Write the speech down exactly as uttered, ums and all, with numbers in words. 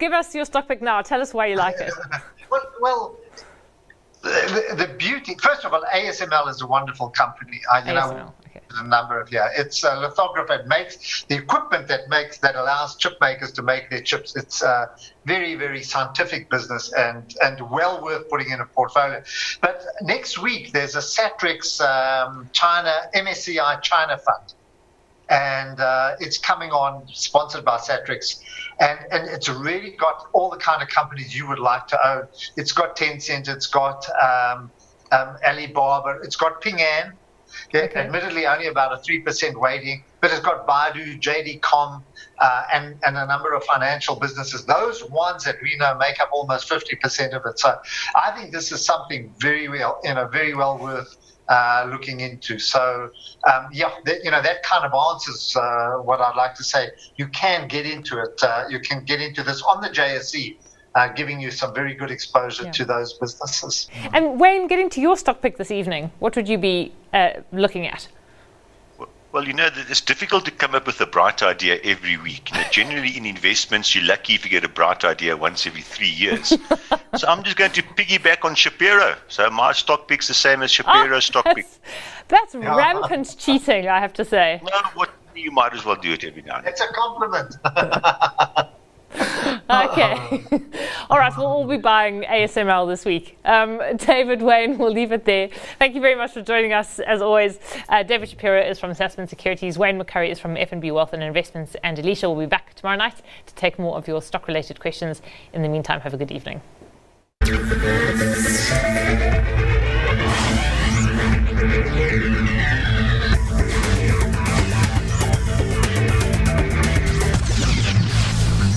give us your stock pick now. Tell us why you like it. well, well the, the beauty, first of all, A S M L is a wonderful company. I, you A S M L, know, okay. a number of, yeah, it's a lithographer. It makes the equipment that makes, that allows chip makers to make their chips. It's a very, very scientific business and, and well worth putting in a portfolio. But next week, there's a Satrix um, China, M S C I China Fund. And uh, it's coming on, sponsored by Satrix. And, and it's really got all the kind of companies you would like to own. It's got Tencent, it's got um, um, Alibaba, it's got Ping An. Yeah, okay. Admittedly, only about a three percent weighting, but it's got Baidu, J D Com, uh, and, and a number of financial businesses. Those ones that we know make up almost fifty percent of it. So I think this is something very well, you know, very well worth Uh, looking into. So, um, yeah, that, you know, that kind of answers uh, what I'd like to say. You can get into it. Uh, you can get into this on the J S E, uh, giving you some very good exposure yeah. to those businesses. And Wayne, getting to your stock pick this evening, what would you be uh, looking at? Well, you know, it's difficult to come up with a bright idea every week. You know, generally in investments, you're lucky if you get a bright idea once every three years. So I'm just going to piggyback on Shapiro. So my stock pick's the same as Shapiro's oh, stock pick. That's yeah. rampant cheating, I have to say. No, what, you might as well do it every now and then. It's a compliment. Okay. All right, we'll all be buying A S M L this week. Um, David, Wayne, we'll leave it there. Thank you very much for joining us, as always. Uh, David Shapiro is from Sasfin Securities. Wayne McCurry is from F N B Wealth and Investments. And Alicia will be back tomorrow night to take more of your stock-related questions. In the meantime, have a good evening. Thank you.